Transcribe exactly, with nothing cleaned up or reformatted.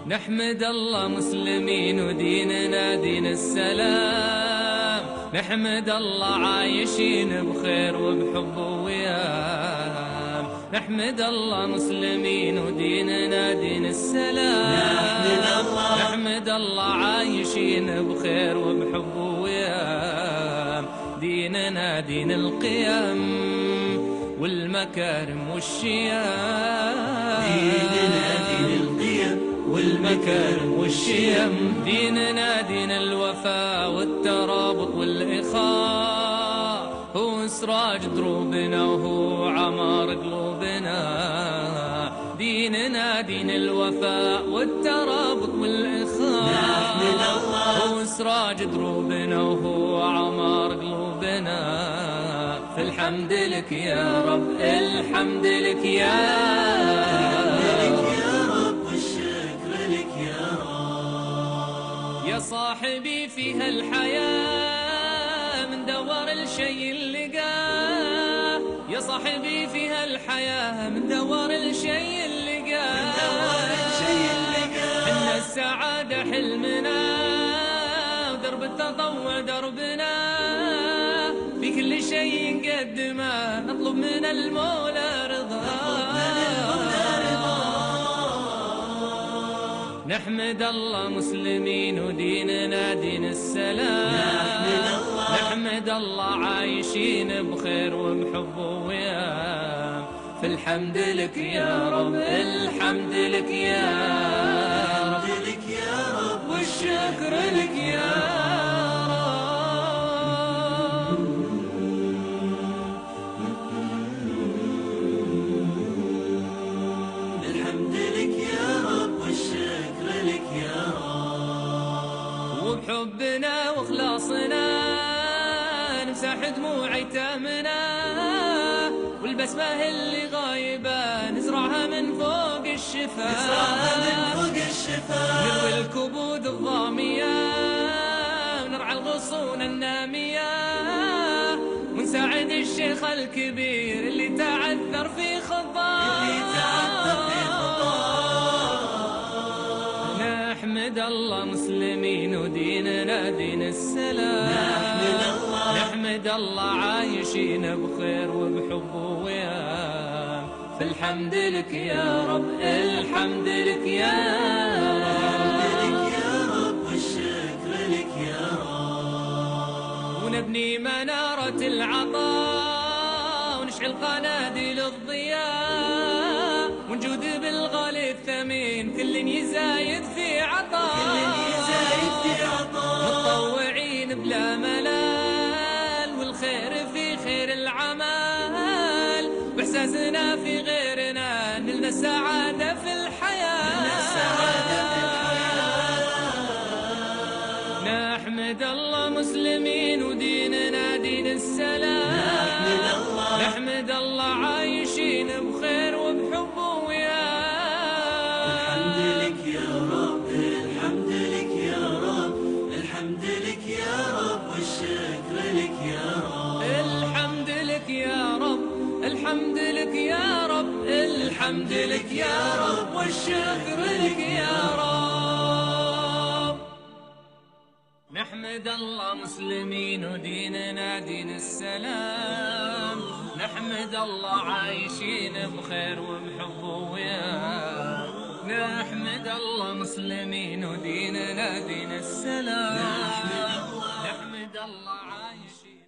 نحمد الله مسلمين وديننا دين السلام، نحمد الله عايشين بخير وبحب ووئام. نحمد الله مسلمين وديننا دين السلام، نحمد الله نحمد الله عايشين بخير وبحب ووئام. ديننا دين القيم والمكارم والشيام، ديننا دين القيم والمكارم والشيم. ديننا دين الوفاء والترابط والإخاء، هو سراج دروبنا وهو عمار قلوبنا. ديننا دين الوفاء والترابط والإخاء، نحمد الله هو سراج دروبنا وهو عمار قلوبنا. فالحمد لك يا رب، الحمد لك يا رب، يا صاحبي في هالحياة من دور الشي اللي لقاه. يا صاحبي في هالحياة من دور الشي اللي لقاه. إن السعادة حلمنا ودرب التطوع دربنا، في كل شيء نقدمه نطلب من المولى رضاه. نحمد الله مسلمين وديننا دين السلام، نحمد الله نحمد الله عايشين بخير وبحب ووئام. فالحمد لك يا رب، الحمد لك يا رب، والشكر لك يا رب. الحمد لك يا رب والشكر لك يا رب. وبحبنا واخلاصنا نمسح دموع ايتامنا، والبسمة اللي غايبة نزرعها من فوق الشفاه، نزرعها من فوق الشفاه. نروي الكبود الضامية ونرعى الغصون النامية، ونساعد الشيخ الكبير اللي تعثر في خطاه. نحمد الله مسلمين وديننا دين السلام، نحمد الله نحمد الله عايشين بخير وبحب ووئام. فالحمد لك يا رب، الحمد لك يا رب، والشكر لك يا رب. ونبني منارة العطاء ونشعل قناديل الضياء، ونجود بالغالي الثمين كل يزايد في عطاء، متطوعين بلا ملال والخير في خير العمل، واحساسنا في غيرنا نلنا السعادة في الحياة. نحمد الله مسلمين وديننا دين السلام، نحمد الله نحمد الله عايشين بخير وبحب ووئام. الحمد لك يا رب، الحمد لك يا رب، الحمد لك يا رب والشكر لك يا رب. الحمد لك يا رب، الحمد لك يا رب، الحمد لك يا رب، والشكر لك يا رب. نحمد الله مسلمين وديننا دين السلام، نحمد الله عايشين بخير وبحب ووئام. نحمد الله مسلمين وديننا دين السلام، نحمد الله عايشين